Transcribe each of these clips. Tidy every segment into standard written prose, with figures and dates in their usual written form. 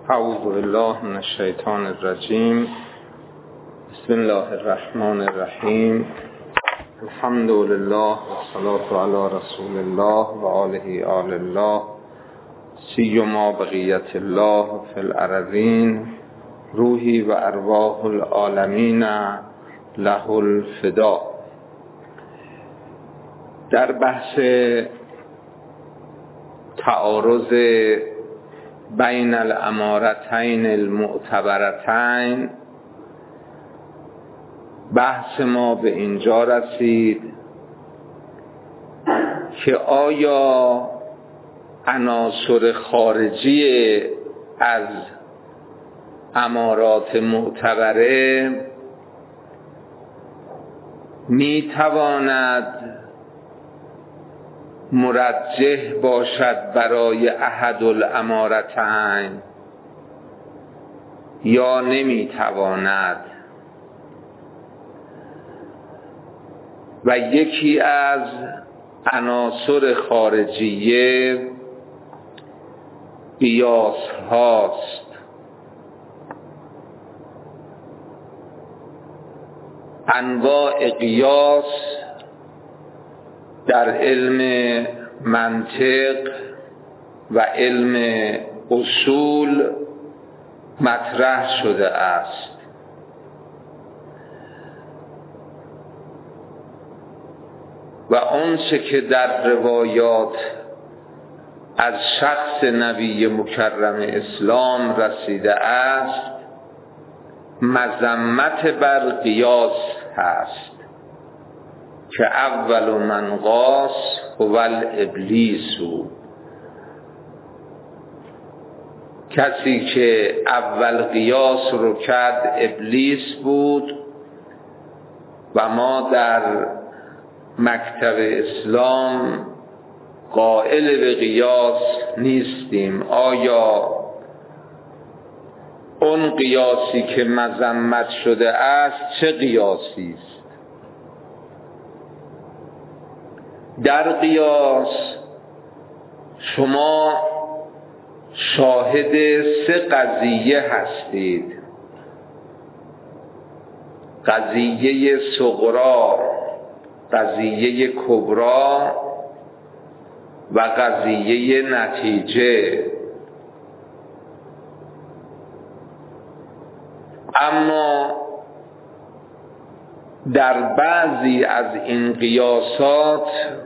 اعوذ بالله من الشیطان الرجیم. بسم الله الرحمن الرحیم. الحمد لله والصلاة علی رسول الله و آله آل الله سیما بقیت الله فی الارضین روحی و ارواح العالمین له الفدا. در بحث تعارض بین الامارتین المعتبرتین بحث ما به اینجا رسید که آیا عناصر خارجی از امارات معتبره می تواند مرجح باشد برای احد الامارتین یا نمی تواند؟ و یکی از عناصر خارجیه قیاس هاست. انواع قیاس در علم منطق و علم اصول مطرح شده است. و آنچه که در روایات از شخص نبی مکرم اسلام رسیده است مذمت بر قیاس هست که اول من قاس هو الابلیس. کسی که اول قیاس رو کرد ابلیس بود و ما در مکتب اسلام قائل به قیاس نیستیم. آیا اون قیاسی که مذمت شده است چه قیاسی است؟ در قیاس شما شاهد سه قضیه هستید: قضیه صغرا، قضیه کبرا و قضیه نتیجه. اما در بعضی از این قیاسات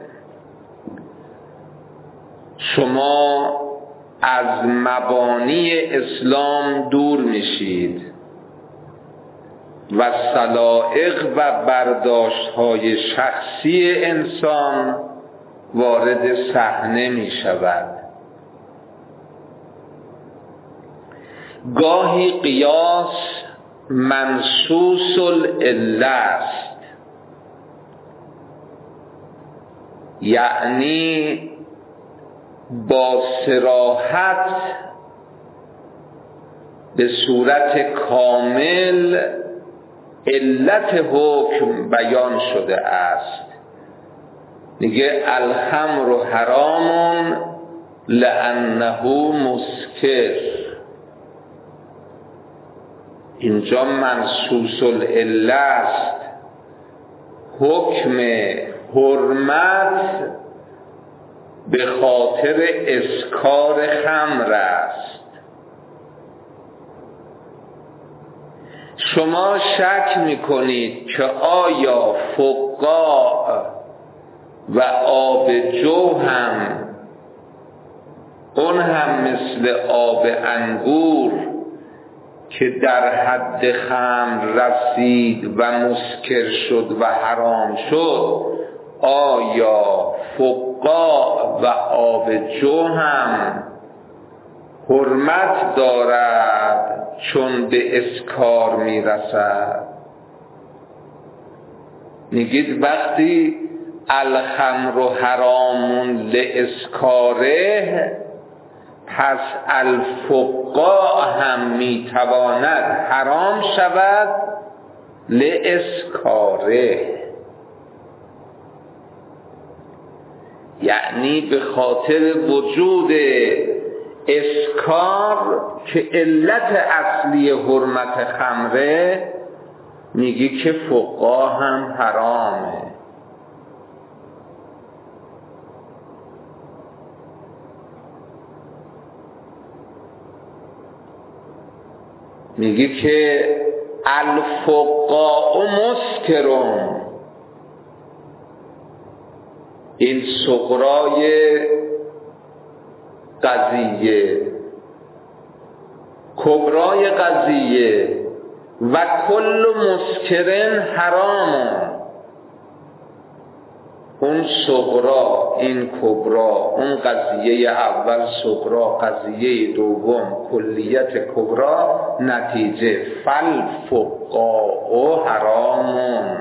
شما از مبانی اسلام دور میشید و سلائق و برداشت‌های شخصی انسان وارد صحنه می شود. گاهی قیاس منصوص العله است، یعنی با صراحت به صورت کامل علت حکم بیان شده است. میگه الخمر حرام لانه مسکر. اینجا منصوص العله است، حکم حرمت به خاطر اسکار خمر است. شما شک میکنید که آیا فقاع و آب جو هم اون هم مثل آب انگور که در حد خمر رسید و مسکر شد و حرام شد، آیا فقاع و آب جو هم حرمت دارد چون به اسکار میرسد؟ میگید وقتی الخمر حرام لاسکاره، پس الفقاع هم میتواند حرام شود لاسکاره. یعنی به خاطر وجود اسکار که علت اصلی حرمت خمره میگی که فقها هم حرامه. میگی که الفقاء مسکرون، این صغرای قضیه، کبرای قضیه، و کل مسکرن حرام. اون صغرا، این کبرا، اون قضیه اول صغرا، قضیه دوم کلیت کبرا، نتیجه فالفقاء حرامون.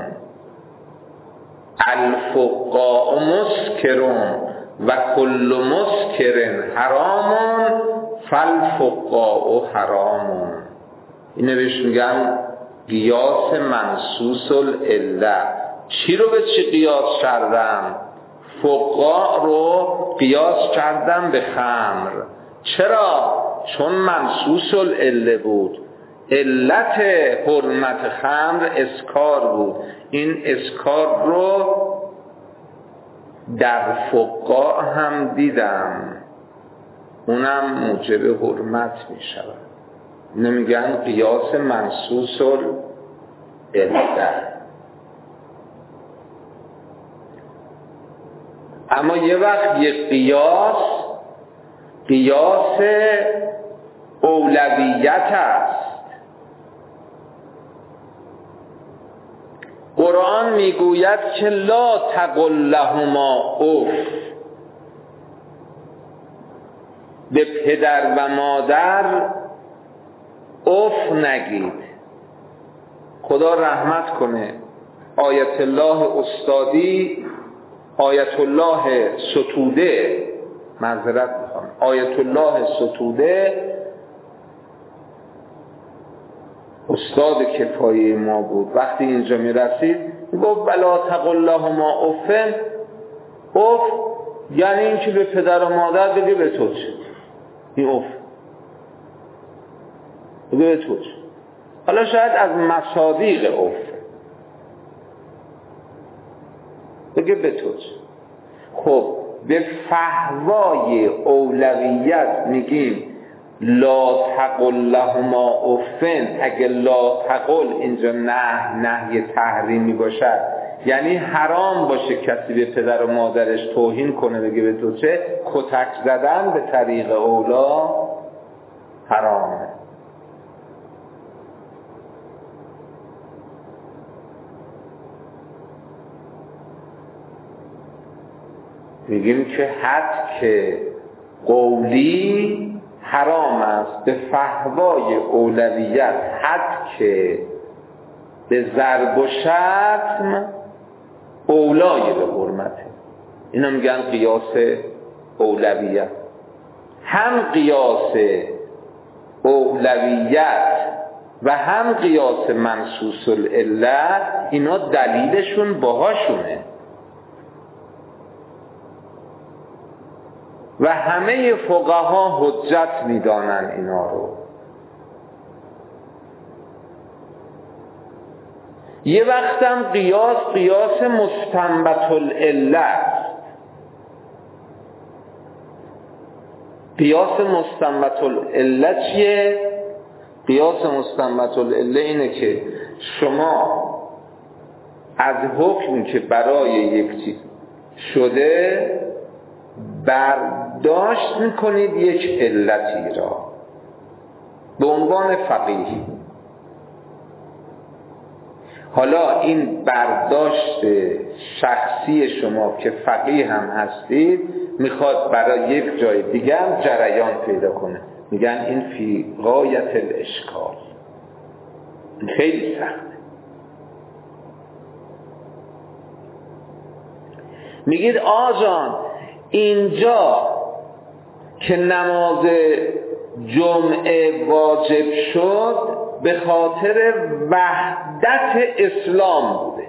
الفقاء مسکرون و کل مسکرن حرامون فالفقاء حرامون. اینه بهش میگن قیاس منصوص العله. چی رو به چی قیاس کردم؟ فقاء رو قیاس کردم به خمر. چرا؟ چون منصوص العله بود. علت حرمت خمر اسکار بود. این اسکار رو در فقاء هم دیدم، اونم موجب حرمت می شود. نمیگن قیاس منصوص العله. اما یه وقت یک قیاس اولویت است. قرآن میگوید که لا تقل لهما اف، به پدر و مادر اف نگید. خدا رحمت کنه آیت الله استادی، آیت الله ستوده، معذرت میخوام، آیت الله ستوده استاد کفایه ما بود. وقتی اینجا میرسید گفت بلا تقل لهما افن. اف یعنی این که به پدر و مادر بگه به تو چه، این اف بگه به تو چه. حالا شاید از مصادیق اف بگه به تو چه. خب به فحوای اولویت میگیم لا تقل لهما افن. اگه لا تقل اینجا نهی تحریمی باشد، یعنی حرام باشه کسی به پدر و مادرش توهین کنه بگه به تو چه، کتک زدن به طریق اولا حرامه. میگیم که حد که قولی حرام است، به فحوای اولویت حد که به ضرب و شتم اولای به حرمته. اینا میگن قیاس اولویت. هم قیاس اولویت و هم قیاس منصوص العله، اینا دلیلشون باهاشونه و همه فقها حجت میدانن اینا رو. یه وقتم قیاس مستنبط العله است. قیاس مستنبط العله چیه؟ قیاس مستنبط العله اینه که شما از حکمی که برای یک چیز شده برداشت میکنید یک علتی را به عنوان فقیه. حالا این برداشت شخصی شما که فقیه هم هستید میخواد برای یک جای دیگه هم جریان پیدا کنه. میگن این فی غایت الاشکال، خیلی سخته. میگید آجان اینجا که نماز جمعه واجب شد به خاطر وحدت اسلام بوده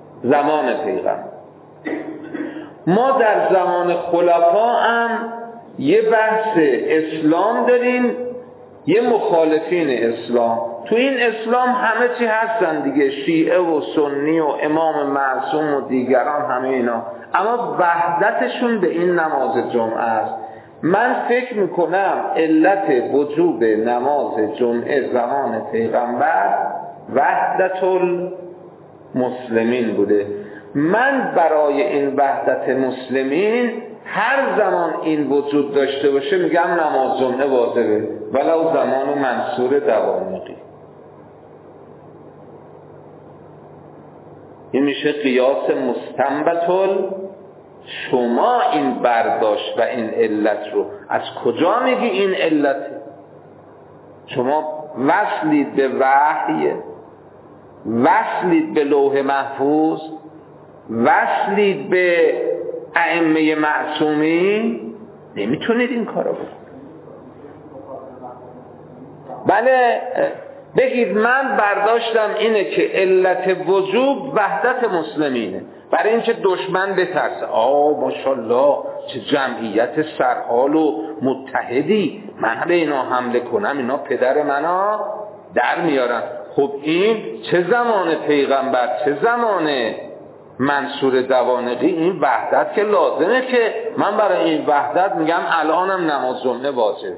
زمان پیغمبر. ما در زمان خلفا هم یه بحث اسلام داریم، یه مخالفین اسلام. تو این اسلام همه چی هستن دیگه، شیعه و سنی و امام معصوم و دیگران، همه اینا، اما وحدتشون به این نماز جمعه است. من فکر میکنم علت وجوب نماز جمعه زمان پیغمبر وحدت المسلمین بوده. من برای این وحدت مسلمین هر زمان این وجود داشته باشه میگم نماز جمعه واجبه، ولو زمان منصور دوانقی. این میشه قیاس مستنبط. شما این برداشت و این علت رو از کجا میگی این علته؟ شما وصلید به وحی، وصلید به لوح محفوظ، وصلید به ائمه معصومین، نمیتونید این کارو بکنید. بله بگید من برداشتم اینه که علت وجوب وحدت مسلمینه، برای اینکه دشمن بترسه. ماشاءالله چه جمعیت سرحال و متحدی، من به اینا حمله کنم اینا پدر منو در میارن. خب این چه زمان پیغمبر، چه زمان منصور دوانقی، این وحدت که لازمه که من برای این وحدت میگم الانم نماز جمعه واجبه.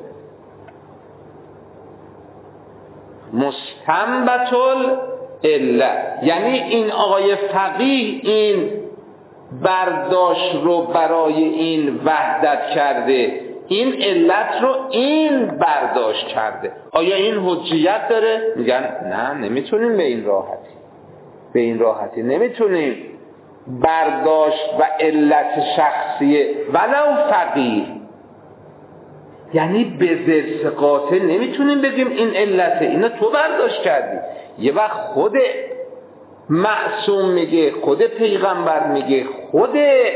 مستنبط العله، یعنی این آقای فقیه این برداشت رو برای این وحدت کرده، این علت رو این برداشت کرده. آیا این حجیت داره؟ میگن نه، نمیتونیم به این راحتی نمیتونیم برداشت و علت شخصیه ولو فقیه، یعنی به ذرثقاته نمیتونیم بگیم این علته، اینا تو برداشت کردی. یه وقت خود معصوم میگه، خود پیغمبر میگه، خود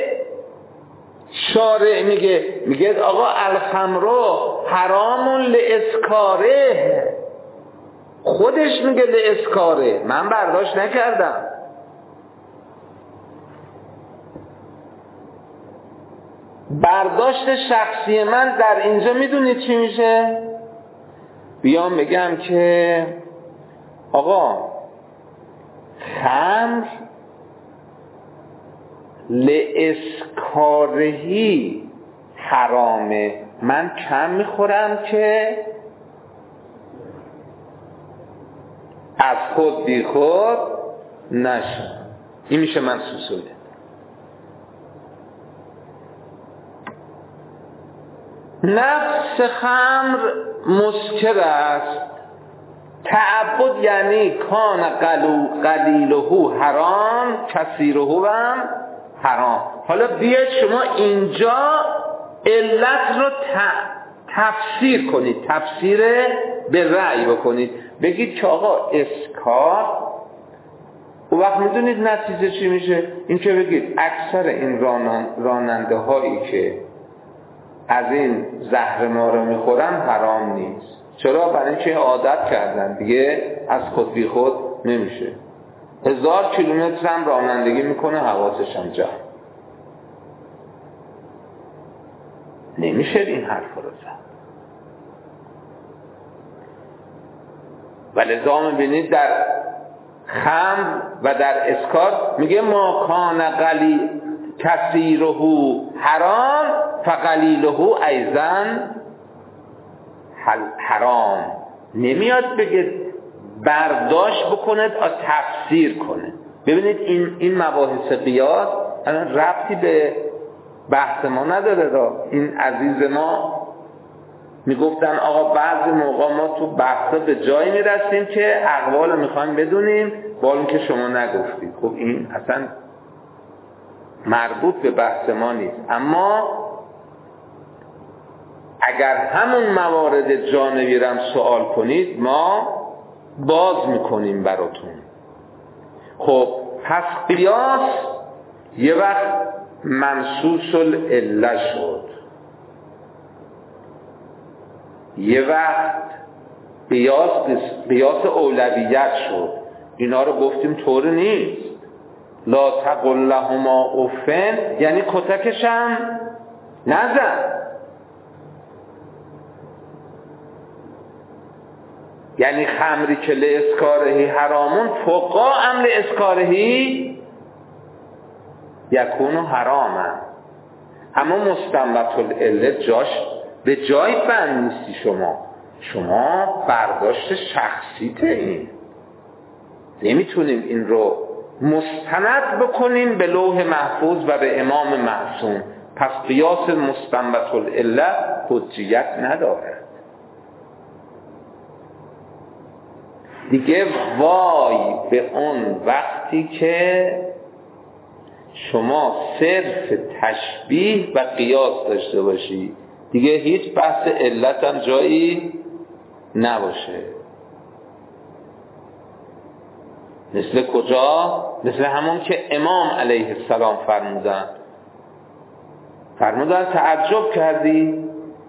شارع میگه آقا الخمر حرام لاسکاره، خودش میگه لاسکاره، من برداشت نکردم. برداشت شخصی من در اینجا میدونید چی میشه؟ بیام بگم که آقا خمر لاسکارهی حرامه، من کم میخورم که از خود بی خود نشم. این میشه من سوسوله. نفس خمر مسکر است، تعبد یعنی کان قلیله حرام کثیره هم حرام. حالا بیاید شما اینجا علت رو تفسیر کنید، تفسیر به رأی بکنید، بگید که آقا اسکار، و وقت میدونید نتیجه چی میشه؟ این که بگید اکثر این راننده هایی که از این زهر ما رو میخورن حرام نیست. چرا؟ برای اینکه عادت کردن دیگه، از خود بی خود نمیشه. 1000 کیلومتر هم رانندگی میکنه، حواسش هم جمع. نمیشه این حرف رو زد. ولذا میبینید در خمر و در اسکار میگه ما کان کثیره حرام فقلیله ایضا حرام. نمیاد بگه برداشت بکنه، تفسیر کنه. ببینید این مباحث قیاس الان ربطی به بحث ما نداره را. این عزیز ما میگفتن آقا بعضی موقع ما تو بحثا به جایی میرسیم که اقوال میخوایم بدونیم با اینکه شما نگفتید. خب این اصلا مربوط به بحث ما نیست، اما اگر همون موارد جانبی رو سوال کنید ما باز میکنیم براتون. خب پس قیاس یه وقت منصوص العله شد، یه وقت قیاس اولویت شد. اینا رو گفتیم طور نیست. لا تقل لهما اف، یعنی کتکشم نزن. یعنی خمری که لاسکارهی حرامون فوقا عمل اسکارهی یکونو حرامن. اما مستنبط العله جاش به جای بند نیستی. شما برداشت شخصیته. این نمیتونیم این رو مستند بکنیم به لوح محفوظ و به امام معصوم. پس قیاس مستنبط العله حجیت نداره دیگه. وای به اون وقتی که شما صرف تشبیه و قیاس داشته باشی، دیگه هیچ بحث علت هم جایی نباشه. مثل کجا؟ مثل همون که امام علیه السلام فرمودن تعجب کردی؟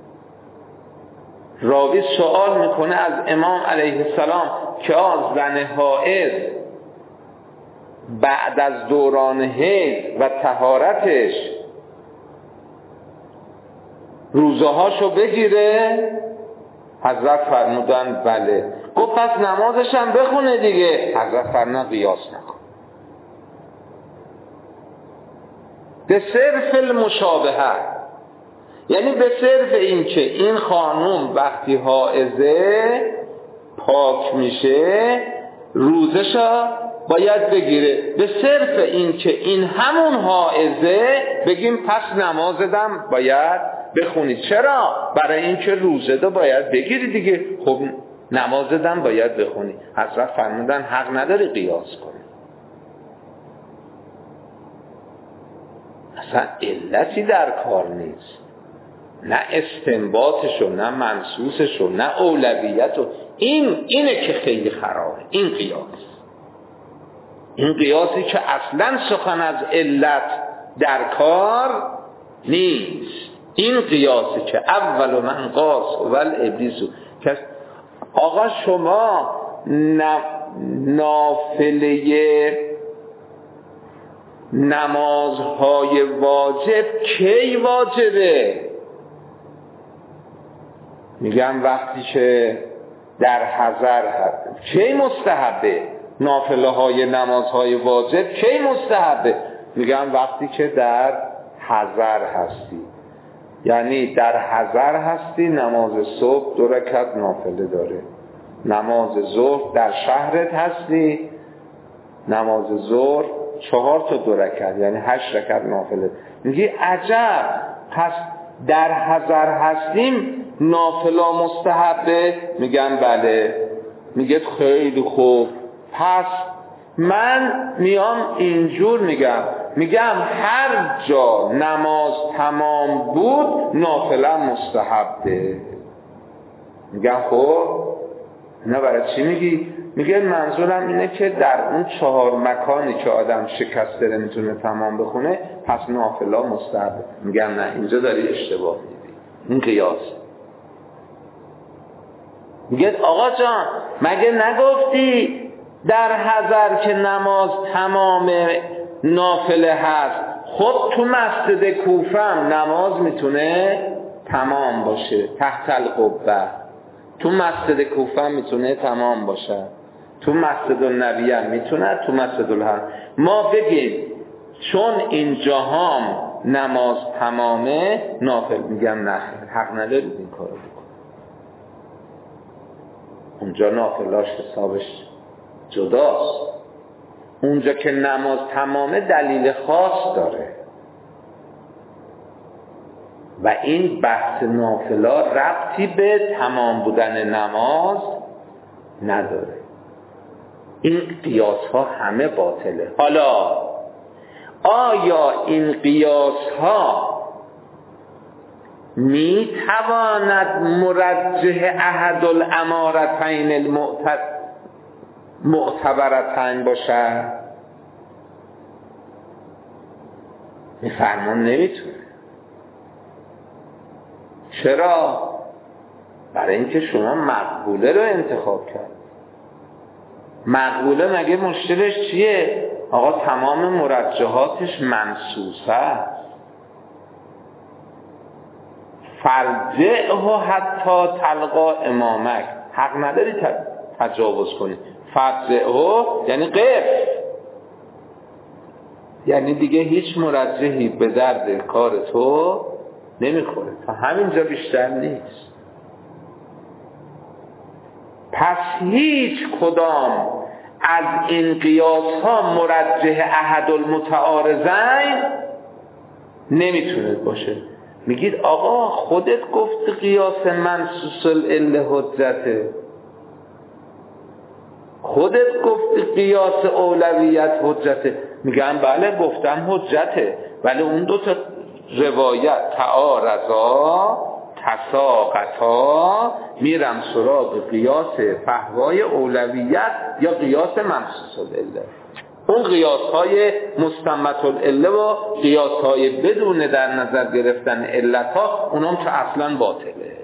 راوی سوال میکنه از امام علیه السلام که زن حائض بعد از دوران حیض و طهارتش روزهاشو بگیره؟ حضرت فرمودن بله. گفت پس نمازش هم بخونه دیگه. حضرت فرمودن قیاس نکن. به صرف المشابهه، یعنی به صرف این که این خانوم وقتی حائضه پاک میشه روزشو باید بگیره، به صرف این که این همون حائضه بگیم پس نمازدم باید بخونی. چرا؟ برای این که روزه باید بگیری دیگه. خب نمازدم باید بخونی. حضرت فرمودن حق نداری قیاس کنی. اصلا علتی در کار نیست، نه استنباطشو، نه منصوصشو، نه اولویتو. اینه که خیلی خرابه. این قیاسی که اصلا سخن از علت در کار نیست. این قیاسی که اول من قاس اول ابلیسو. آقا شما نافله نمازهای واجب کی واجبه؟ میگم وقتی که در حضر هست. کی مستحبه؟ نافله های نمازهای واجب کی مستحبه؟ میگم وقتی که در حضر هستی. یعنی در حضر هستی، نماز صبح 2 رکعت نافله داره. نماز ظهر در شهرت هستی، نماز ظهر 4 تا 2 رکعت، یعنی 8 رکعت نافله. میگی عجب، پس در حضر هستیم نافله مستحبه؟ میگن بله. میگه خیلی خوب، پس من میام اینجور میگم هر جا نماز تمام بود نافله مستحبه. میگم خب نه برای چی میگی؟ میگه منظورم اینه که در اون 4 مکانی که آدم شکسته نمیتونه تمام بخونه پس نافله مستحبه. میگم نه، اینجا داری اشتباه میدی. این قیاس. میگه آقا جان مگه نگفتی در حضر که نماز تمام نافله هست؟ خب تو مسجد کوفه هم نماز میتونه تمام باشه تحت القبه. تو مسجد کوفه هم میتونه تمام باشه، تو مسجد النبی هم میتونه، تو مسجد الحرام. ما بگیم چون اینجا هم نماز تمامه نافل. میگم نه، حق ندارید این کارو بکن. اونجا نافلاش حسابش جداست. اونجا که نماز تمامه دلیل خاص داره و این بحث نافلا ربطی به تمام بودن نماز نداره. این قیاس ها همه باطله. حالا آیا این قیاس ها می تواند مرجح احد الامارتین معتبرتین باشد؟ میفرمان نمیتونه. چرا؟ برای اینکه شما مقبوله رو انتخاب کرد. مقبوله مگه مشکلش چیه؟ آقا تمام مرجحاتش منصوصه است. فرجعه حتی تلقا امامک. حق نداری تجاوز کنی. فضعه یعنی قف، یعنی دیگه هیچ مرجحی به درد کار تو نمیخوره، تا همینجا بیشتر نیست. پس هیچ کدام از این قیاس ها مرجح احد المتعارضین نمیتونه باشه. میگید آقا خودت گفت قیاس منصوص العله حجته، خودت گفت قیاس اولویت حجته. میگن بله گفتم حجته، ولی اون دو تا روایت تعارضا تساقطا میرم سراغ قیاس فهوای اولویت یا قیاس منصوص العله. اون قیاس های مستمت العله و قیاس های بدون در نظر گرفتن علت ها اونام که اصلا باطله.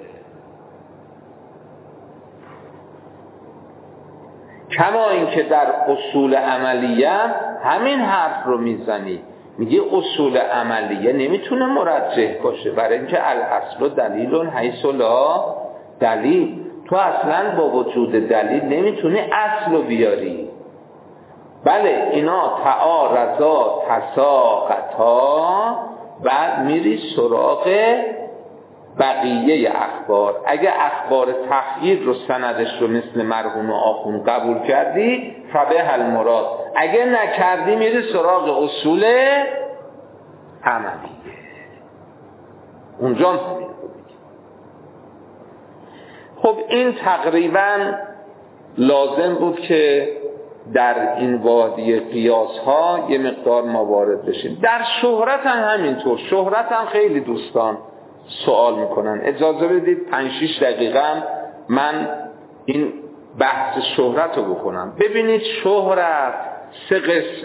کما اینکه در اصول عملیه همین حرف رو میزنی، میگه اصول عملیه نمیتونه مرجح باشه، برای اینکه الاصل دلیل حیث لا دلیل. تو اصلا با وجود دلیل نمیتونی اصل رو بیاری. بله اینا تعارضا تساقطا، بعد میری سراغ بقیه اخبار. اگه اخبار تخییر رو سندش رو مثل مرحوم آخوند قبول کردی فبه المراد، اگه نکردی میری سراغ اصول عملیه. اونجا همین بود. خب این تقریبا لازم بود که در این وادی قیاس ها یه مقدار ما وارد بشیم. در شهرت هم همینطور. شهرت هم خیلی دوستان سوال میکنن. اجازه بدید 5-6 دقیقه من این بحث شهرت رو بکنم. ببینید شهرت 3 قسم،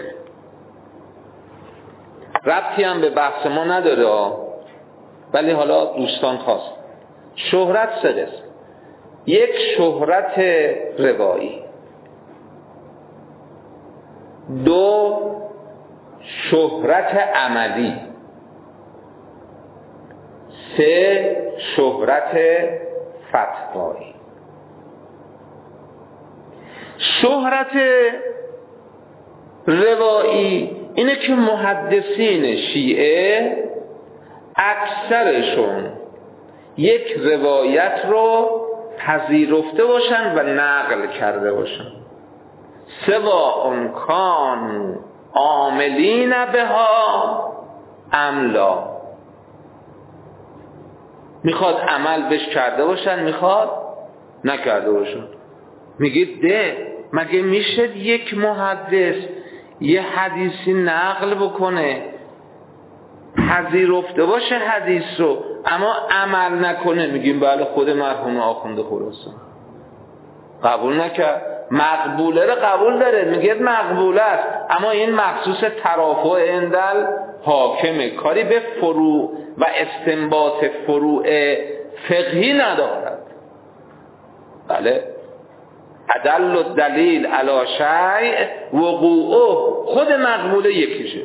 ربطی هم به بحث ما نداره ولی حالا دوستان خواست. شهرت 3 قسم. یک شهرت روایی، 2 شهرت عملی، 3 شهرت فتوایی. شهرت روایی اینه که محدثین شیعه اکثرشون یک روایت رو پذیرفته باشن و نقل کرده باشن، سواء کانوا عاملین بها ام لا. میخواد عمل بش کرده باشن، میخواد نکرده باشن. میگید ده مگه میشه یک محدث یه حدیثی نقل بکنه پذیرفته باشه حدیث رو اما عمل نکنه؟ میگیم بله خود مرحوم آخوند خراسان قبول نکرد. مقبوله رو قبول داره، میگه مقبوله است اما این مخصوص ترافع اندل حاکمه، کاری به فروع و استنباط فروع فقهی ندارد. بله ادل الدلیل علی شیء وقوعه، خود مقبوله یکیشه.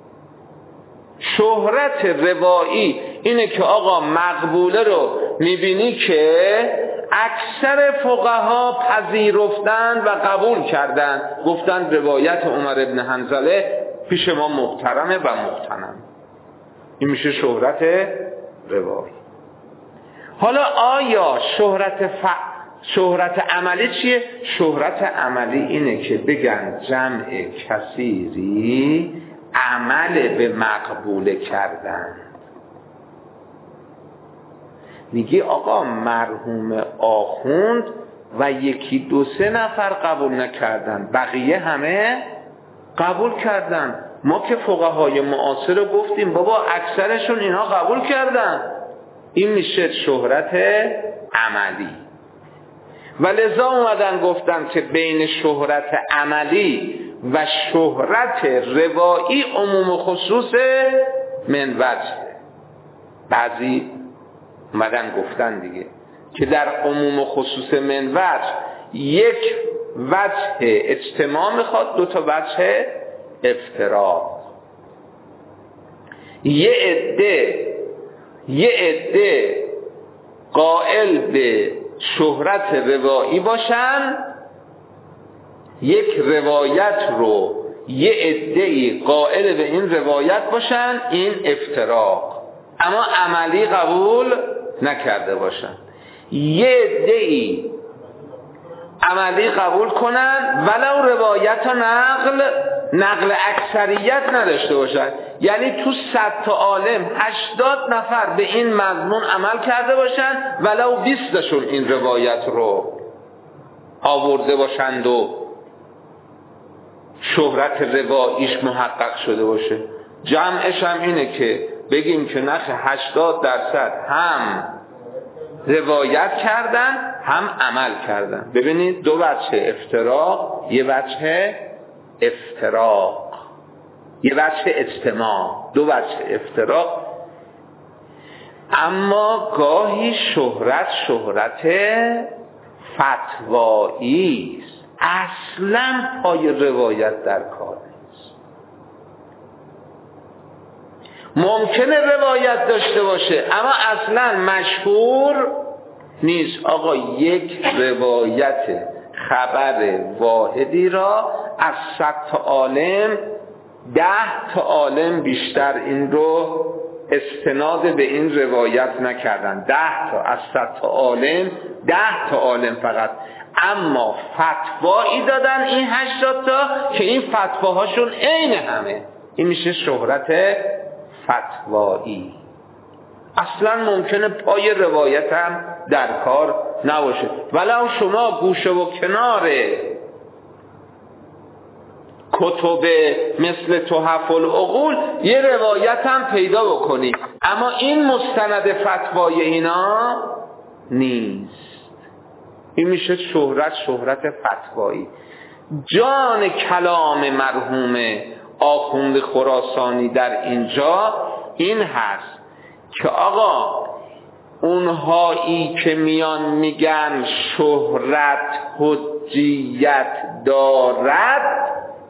شهرت روایی اینه که آقا مقبوله رو میبینی که اکثر فقها پذیرفتن و قبول کردن، گفتن روایت عمر ابن حنظله پیش ما محترمه و مقتنم. این میشه شهرت روایی. حالا آیا شهرت عملی چیه؟ شهرت عملی اینه که بگن جمع کثیری عمل به مقبوله کردن. میگی آقا مرحوم آخوند و 1-2-3 نفر قبول نکردن، بقیه همه قبول کردن. ما که فقهای معاصر رو گفتیم بابا اکثرشون اینها قبول کردن. این میشه شهرت عملی. و لذا اومدن گفتن که بین شهرت عملی و شهرت روایی عموم و خصوص من وجه. بعضی اومدن گفتن دیگه که در عموم و خصوص من وجه یک وجه اجتماع میخواد، 2 تا وجه افتراق. یه عده قائل به شهرت روایی باشن یک روایت رو یه عده‌ای قائل به این روایت باشن، این افتراق، اما عملی قبول نکرده باشن. یه عده‌ای عملی قبول کنن ولو روایت و نقل اکثریت نداشته باشن. یعنی تو 100 تا عالم 80 نفر به این مضمون عمل کرده باشن ولو 20 این روایت رو آورده باشند و شهرت رواییش محقق شده باشه. جمعش هم اینه که بگیم که نخ 80% هم روایت کردن هم عمل کردن. ببینید دو وجه افتراق، یه وجه افتراق، یه وجه اجتماع، دو وجه افتراق. اما گاهی شهرت فتوایی است، اصلا پای روایت در کار نیست. ممکنه روایت داشته باشه اما اصلا مشهور نیست. آقا یک روایت خبر واحدی را از 100 تا عالم 10 تا عالم بیشتر این رو استناد به این روایت نکردن. 10 تا از 100 تا عالم 10 تا عالم فقط، اما فتوایی دادن این 80 تا که این فتواهاشون عین همه. این میشه شهرت فتوایی. اصلا ممکنه پای روایت هم در کار نباشه. ولو شما گوشه و کنار کتب مثل تحف العقول یه روایت هم پیدا بکنی، اما این مستند فتوای اینا نیست. این میشه شهرت فتوایی. جان کلام مرحوم آخوند خراسانی در اینجا این هست که آقا اونهایی که میان میگن شهرت حجیت دارد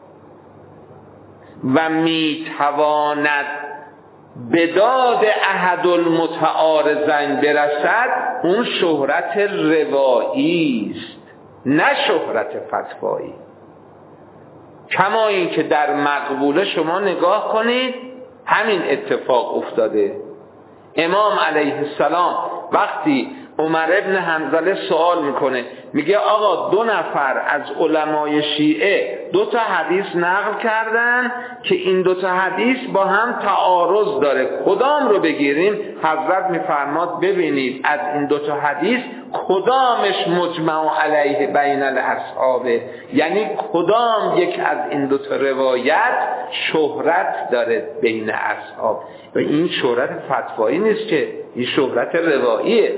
و میتواند به داد احد المتعارضین برسد، اون شهرت روایی است نه شهرت فتوایی. کما این که در مقبوله شما نگاه کنید همین اتفاق افتاده. امام علیه السلام وقتی عمر ابن حنظله سوال میکنه، میگه آقا 2 نفر از علمای شیعه 2 تا حدیث نقل کردن که این 2 تا حدیث با هم تعارض داره، کدام رو بگیریم؟ حضرت میفرماد ببینید از این 2 تا حدیث کدامش مجمع علیه بین الاصحابه، یعنی کدام یک از این 2 تا روایت شهرت داره بین اصحاب. و این شهرت فتوایی نیست که، این شهرت رواییه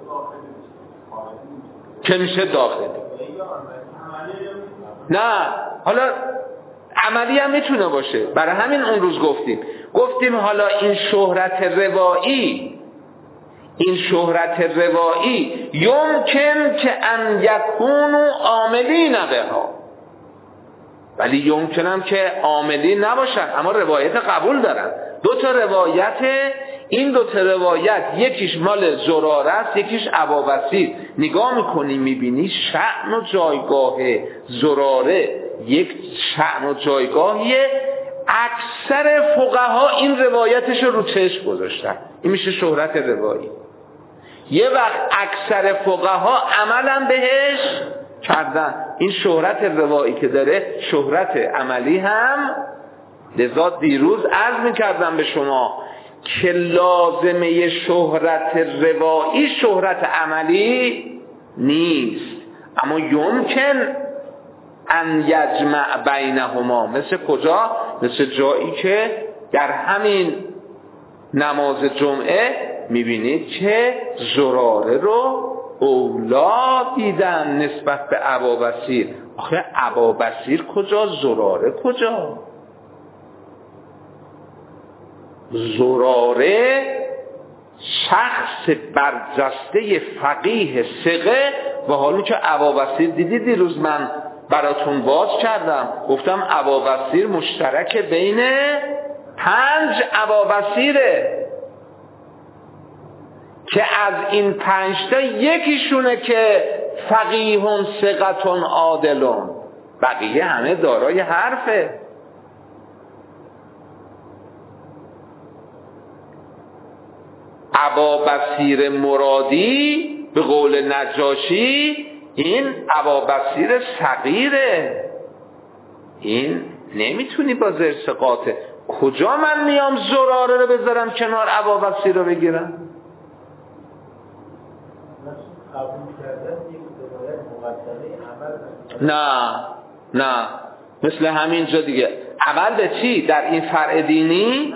که میشه داخل. نه حالا عملی هم میتونه باشه. برای همین اون روز گفتیم حالا این شهرت روایی یمکن که ان یکونوا عاملین بها، ولی یمکنم که عاملی نباشن اما روایت قبول دارن. 2 تا روایت، این 2 تا روایت یکیش مال زراره است یکیش ابابصیر. نگاه میکنی میبینی شأن و جایگاه زراره یک شأن و جایگاهیه، اکثر فقها این روایتش رو چشم گذاشتن. این میشه شهرت روایی. یه وقت اکثر فقها عملا بهش کردن. این شهرت روایی که داره شهرت عملی هم. لذا دیروز عرض میکردم به شما که لازمه شهرت روایی شهرت عملی نیست، اما یمکن ان یجمع بینهما. مثل کجا؟ مثل جایی که در همین نماز جمعه میبینید که زراره رو اولا دیدن نسبت به ابابصیر. آخه ابابصیر کجا؟ زراره کجا؟ زراره شخص برجسته فقیه ثقه، و حالا که ابابصیر دیدید دیروز من براتون باز کردم گفتم ابابصیر مشترک بین 5 ابابصیره که از این 5 تا یکیشونه که فقیهون ثقتون عادلون. بقیه همه دارای حرفه. ابا بصیر مرادی به قول نجاشی این ابا بصیر صغیره، این نمیتونی با زرس قاطع. کجا من میام زراره رو بذارم کنار ابا بصیر رو بگیرم؟ نه مثل همین جا دیگه. عمل به چی؟ در این فرع دینی؟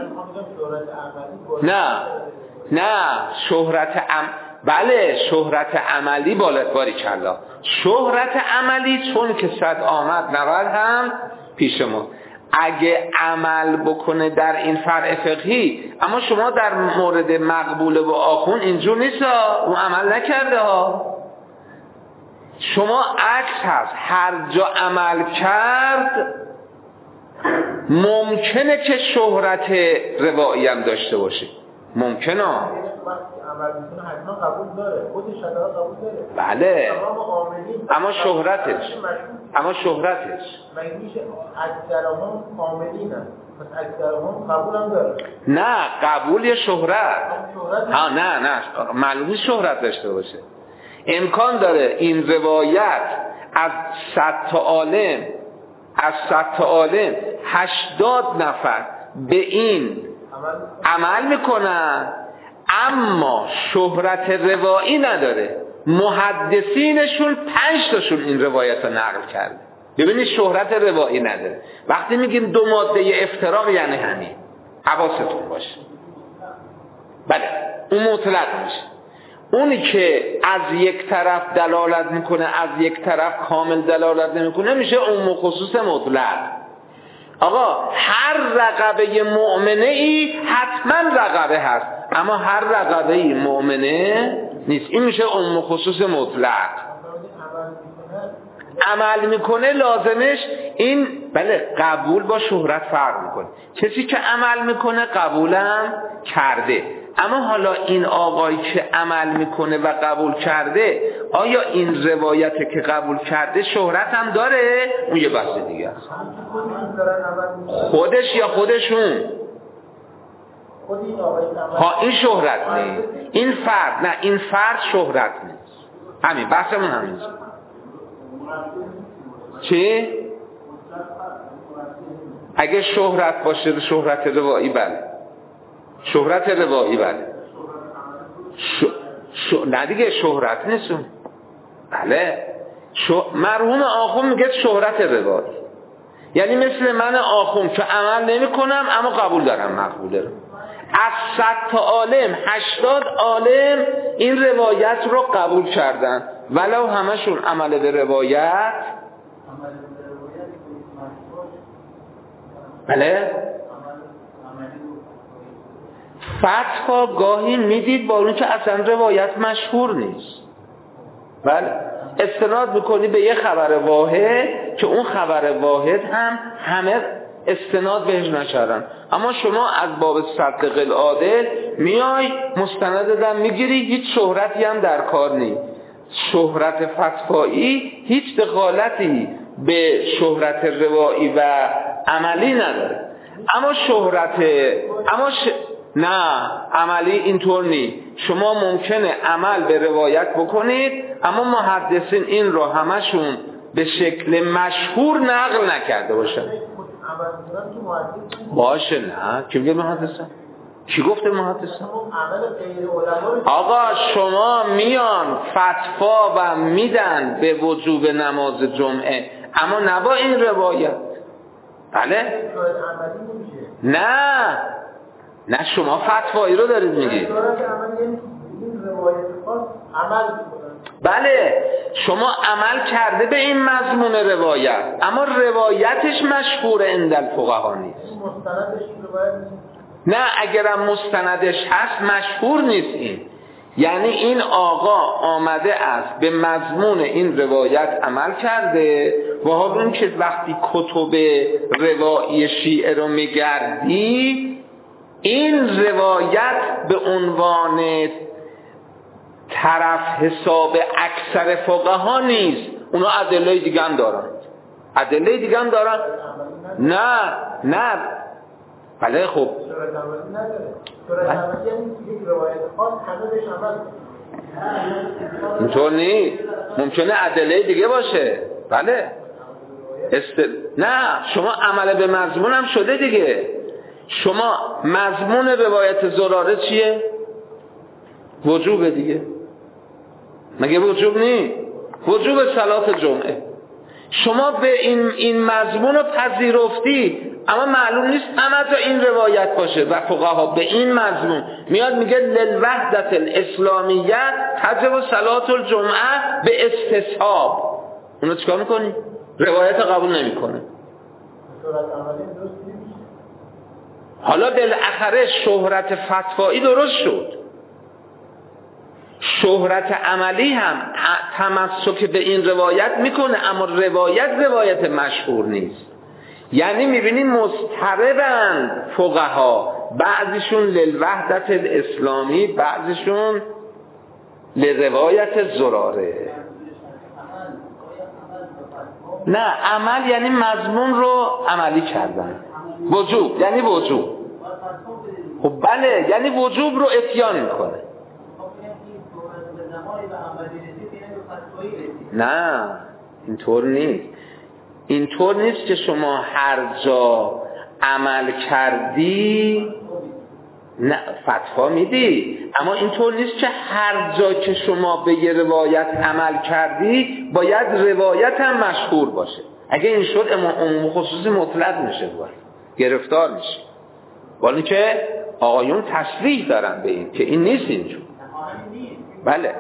نه بله شهرت عملی بالاتباری کلا. شهرت عملی چون که 100 آمد 90 هم پیش ما. اگه عمل بکنه در این فرع فقهی، اما شما در مورد مقبوله و آخون اینجور نیست ها، اون عمل نکرده ها. شما عکس هست، هر جا عمل کرد ممکنه که شهرت روایی هم داشته باشه، ممکنه عمل میکنه حتما قبول داره، خودش حتما قبول داره. بله اما شهرتش مگه میشه اکثرهم عاملینن پس اکثرهم قبول هم داره؟ نه قبول یا شهرت؟ نه معلومی شهرت داشته باشه. امکان داره این روایت از 100 تا عالم 80 نفر به این عمل میکنن اما شهرت روایی نداره. محدثینشون 5 تاشون این روایت رو نقل کرده. ببینید شهرت روایی نداره. وقتی میگیم 2 ماده افتراق یعنی همین، حواستون باشه. بله اون مطلق میشه. اونی که از یک طرف دلالت میکنه از یک طرف کامل دلالت نمیکنه میشه عموم و خصوص مطلق. آقا هر رقبه مؤمنه ای حتما رقبه هست، اما هر رقبه ای مؤمنه نیست. این میشه عموم و خصوص مطلق. عمل میکنه لازمش این بله قبول با شهرت فرق میکنه. کسی که عمل میکنه قبولم کرده، اما حالا این آقایی که عمل میکنه و قبول کرده آیا این روایت که قبول کرده شهرت هم داره؟ اون یه بحث دیگه است. خودش یا خودشون؟ این شهرت نیست، این فرد نه، این فرد شهرت نیست. همین بحثمون همین. چی؟ اگه شهرت باشه شهرت روایی بله، شهرت روایی بله. نه دیگه شهرت نیستون. بله مرحوم آخوند میگه شهرت روایی، یعنی مثل من آخوند که عمل نمی کنم اما قبول دارم مقبوله رو. از 100 تا عالم 80 عالم این روایت رو قبول کردن ولو همشون عمل به روایت بله. فتوا گاهی میدید با اون که اصلا روایت مشهور نیست، بله استناد میکنی به یه خبر واحد که اون خبر واحد هم همه استناد بهش نشدن، اما شما از باب صدق العادل میای مستند دادن میگیری، هیچ شهرتی هم در کار نیست. شهرت فتوایی هیچ دخالتی به شهرت روایی و عملی نداره. اما نه عملی اینطور نیست. شما ممکنه عمل به روایت بکنید اما محدثین این رو همشون به شکل مشهور نقل نکرده باشن. باشه نه کی میگه محدثن؟ کی گفته محدثن؟ آقا شما میان فتوا و میدن به وجوب نماز جمعه اما نه با این روایت. بله نه شما فتوایی رو دارید میگید. بله شما عمل کرده به این مضمون روایت اما روایتش مشهور عند الفقها نیست. نه اگرم مستندش هست مشهور نیست این. یعنی این آقا آمده است به مضمون این روایت عمل کرده و حالا این که وقتی کتب روایی شیعه رو میگردی این روایت به عنوان طرف حساب اکثر فقها نیست، اونا ادله دیگه هم دارن. ادله دیگه هم دارن. نه بله خب صورت عملی نداره. صورت عملی یعنی یک روایت خاص همه بهش عمل کنن. اینطور نیست، ممکنه ادله دیگه باشه. بله نه شما عمل به مضمون هم شده دیگه. شما مضمون روایت زراره چیه؟ وجوب دیگه، مگه وجوب نیست؟ وجوب صلات جمعه. شما به این مضمون رو پذیرفتی، اما معلوم نیست اما تا این روایت باشه و فقها به این مضمون میاد میگه للوحدت الاسلامیه تجب صلات الجمعه به استصحاب. اونو چیکار میکنی؟ روایت قبول نمیکنه. حالا بالاخره شهرت فتوایی درست شد، شهرت عملی هم تمسک به این روایت میکنه، اما روایت مشهور نیست. یعنی میبینیم مضطربند فقها، بعضیشون للوحدت الاسلامی، بعضیشون لروایت زراره. نه عمل یعنی مضمون رو عملی کردن. وجوب یعنی وجوب. خب بله یعنی وجوب رو اتیان میکنه. نه اینطور نیست که شما هر جا عمل کردی نه فتوا میدی، اما اینطور نیست که هر جا که شما به یه روایت عمل کردی باید روایت هم مشهور باشه. اگه این شد عموم خصوصی مطلق میشه، گرفتار میشه. ولی که آقایون تصریح دارن به این که این نیست اینجور. بله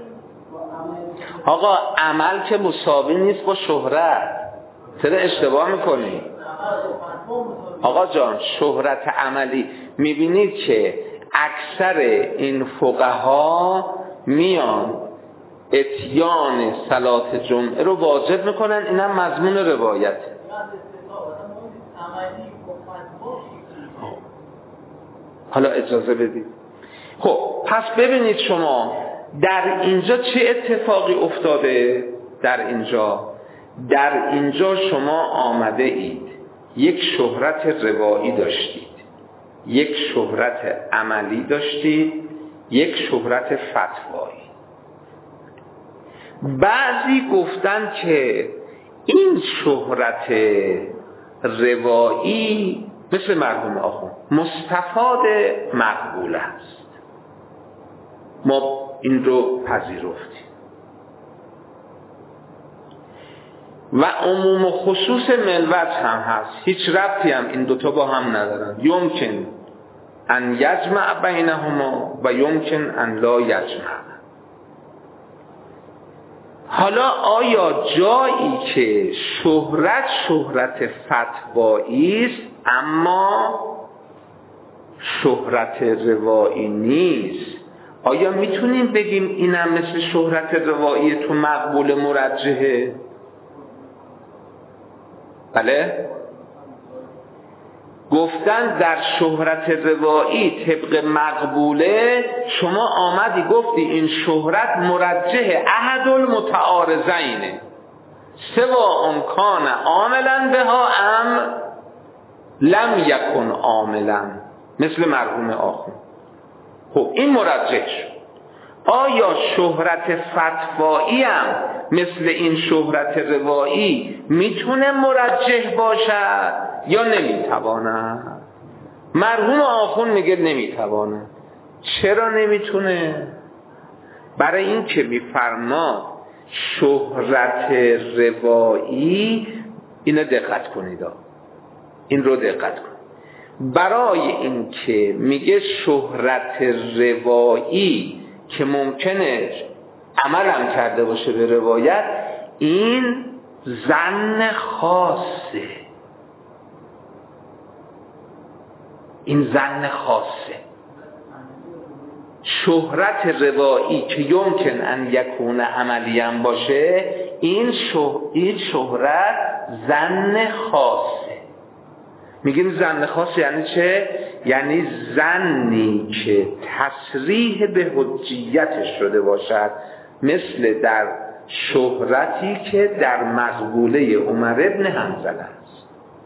آقا عمل که مساوی نیست با شهرت. چرا اشتباه میکنی؟ آقا جان شهرت عملی میبینید که اکثر این فقها میان اتیان صلات جمعه رو واجب میکنن، اینم مضمون روایت. حالا اجازه بدید. خب پس ببینید شما در اینجا چه اتفاقی افتاده. در اینجا شما آمده اید یک شهرت روایی داشتید، یک شهرت عملی داشتید، یک شهرت فتوایی. بعضی گفتن که این شهرت روایی مثل مرحوم آخوند مستفاد مقبول است، ما این رو پذیرفتیم و عموم و خصوص ملوت هم هست، هیچ ربطی هم این دوتا با هم ندارن. یمکن ان یجمع بینهما و یمکن ان لا یجمع. حالا آیا جایی که شهرت فتوایی است اما شهرت روایی نیست، آیا میتونیم بگیم اینم مثل شهرت روایی تو مقبول مرجحه؟ بله؟ گفتن در شهرت روایی طبق مقبوله شما آمدی گفتی این شهرت مرجح احد المتعارضین سوا ان کان عاملا بها ام لم یکن عاملا، مثل مرحوم آخوند. خب این مرجح شد. آیا شهرت فتوایی هم مثل این شهرت روایی میتونه مرجح باشد یا نمیتواند؟ مرحوم آخوند میگه نمیتواند. چرا نمیتونه؟ برای این که میفرماد شهرت روایی، اینو دقت کنید، این رو دقت کنید، برای این که میگه شهرت روایی که ممکنه عملم کرده باشه به روایت، این ظن خاصه، این ظن خاصه. شهرت روایی که یمکن ان یکون عملی هم باشه، این شهرت ظن خاصه. میگیم ظن خاص یعنی چه؟ یعنی ظنی که تصریح به حجیتش شده باشد، مثل در شهرتی که در مقبوله عمر ابن حنظله است.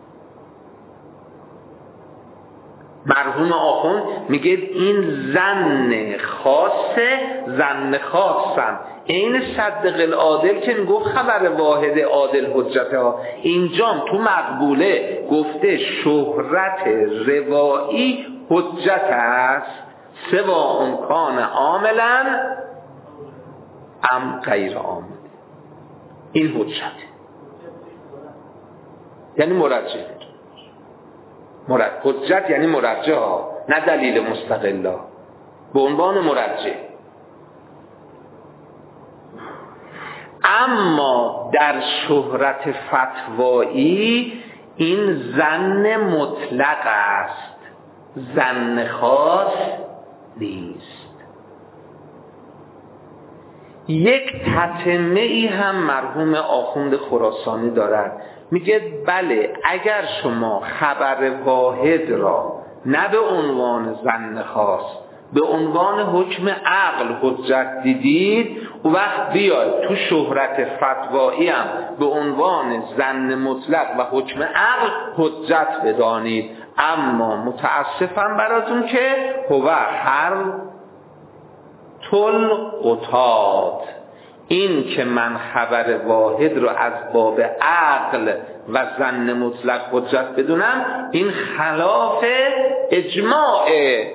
مرحوم آخوند میگه این زن خاصه، زن خاصم این صدق العادل که میگفت خبر واحد عادل حجته ها، اینجام تو مقبوله گفته شهرت روایی حجت است، سوا امکان عاملا ام غیر عامل. این حجت یعنی مرجح، حجت یعنی مرجح ها، نه دلیل مستقلا، به عنوان مرجح. اما در شهرت فتوایی این ظن مطلق است، ظن خاص نیست. یک تتمه ای هم مرحوم آخوند خراسانی دارد، میگه بله اگر شما خبر واحد را نه به عنوان ظن خاص به عنوان حکم عقل حجت دیدید، و وقت بیاید تو شهرت فتوایی هم به عنوان ظن مطلق و حکم عقل حجت بدانید. اما متاسفم براتون که هو هر تل قطاد، این که من خبر واحد رو از باب عقل و ظن مطلق حجت بدونم، این خلاف اجماع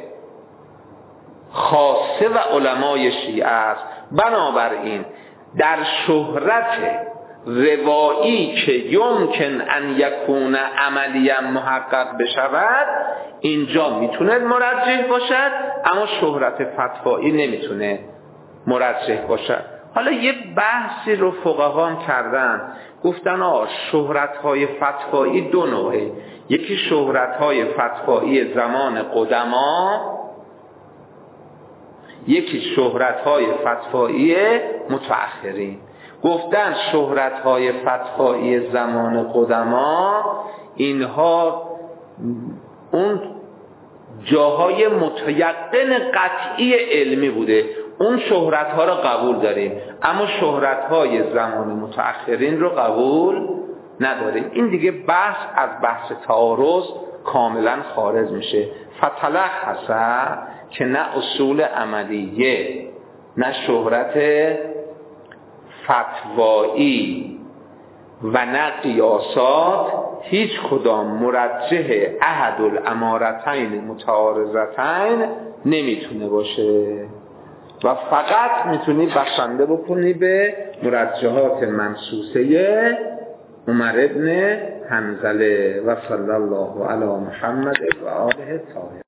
خاصه و علمای شیعه است. بنابراین در شهرت روایی که یمکن ان یکون عملیا محقق بشود اینجا میتونه مرجح باشد، اما شهرت فتوایی نمیتونه مرجح باشد. حالا یه بحثی رو فقها کردن، گفتن شهرت‌های فتوایی دو نوعه، یکی شهرت‌های فتوایی زمان قدما، یکی شهرت‌های فتوایی متأخرین. گفتن شهرت‌های فتوایی زمان قدما اینها اون جاهای متیقن قطعی علمی بوده، اون شهرت‌ها رو قبول داریم، اما شهرت‌های زمان متأخرین رو قبول نداریم. این دیگه بحث از بحث تعارض کاملا خارج میشه. فتلخص که نه اصول عملیه نه شهرت فتوایی و نه قیاسات هیچ کدام مرجح احد الامارتین متعارضتین نمیتونه باشه و فقط میتونی بسنده بکنی به مرجحات منصوصه عمر ابن حنظله. و صلی الله علی محمد و آله الطاهرین.